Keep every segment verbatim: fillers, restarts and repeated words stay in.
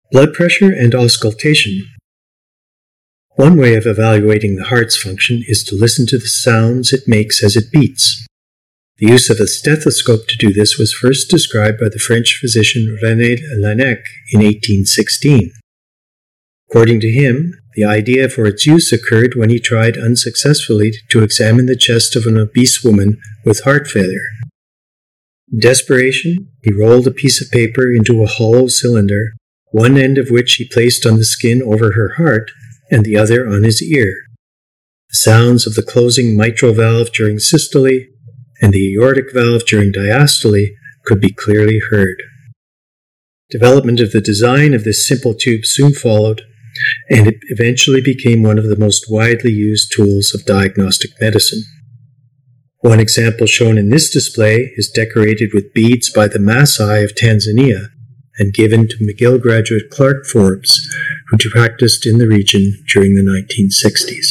Blood pressure and auscultation. One way of evaluating the heart's function is to listen to the sounds it makes as it beats. The use of a stethoscope to do this was first described by the French physician René Laennec in eighteen sixteen. According to him, the idea for its use occurred when he tried unsuccessfully to examine the chest of an obese woman with heart failure. In desperation, he rolled a piece of paper into a hollow cylinder, one end of which he placed on the skin over her heart and the other on his ear. The sounds of the closing mitral valve during systole and the aortic valve during diastole could be clearly heard. Development of the design of this simple tube soon followed, and it eventually became one of the most widely used tools of diagnostic medicine. One example shown in this display is decorated with beads by the Maasai of Tanzania and given to McGill graduate Clark Forbes, who practiced in the region during the nineteen sixties.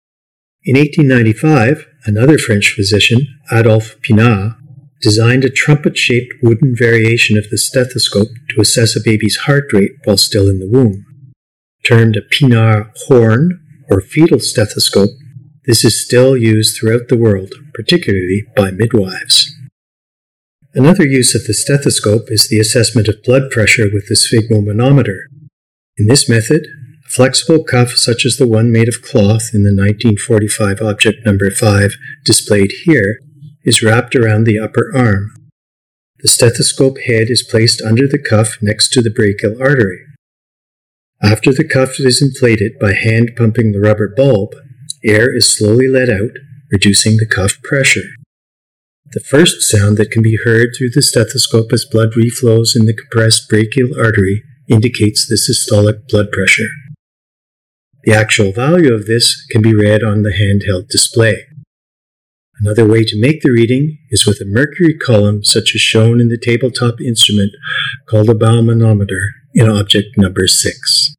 In eighteen ninety-five, another French physician, Adolphe Pinard, designed a trumpet-shaped wooden variation of the stethoscope to assess a baby's heart rate while still in the womb. Termed a Pinard horn, or fetal stethoscope, this is still used throughout the world, particularly by midwives. Another use of the stethoscope is the assessment of blood pressure with the sphygmomanometer. In this method, a flexible cuff such as the one made of cloth in the nineteen forty-five object number five displayed here is wrapped around the upper arm. The stethoscope head is placed under the cuff next to the brachial artery. After the cuff is inflated by hand pumping the rubber bulb, air is slowly let out, reducing the cuff pressure. The first sound that can be heard through the stethoscope as blood reflows in the compressed brachial artery indicates the systolic blood pressure. The actual value of this can be read on the handheld display. Another way to make the reading is with a mercury column such as shown in the tabletop instrument called a Baumeanometer in object number six.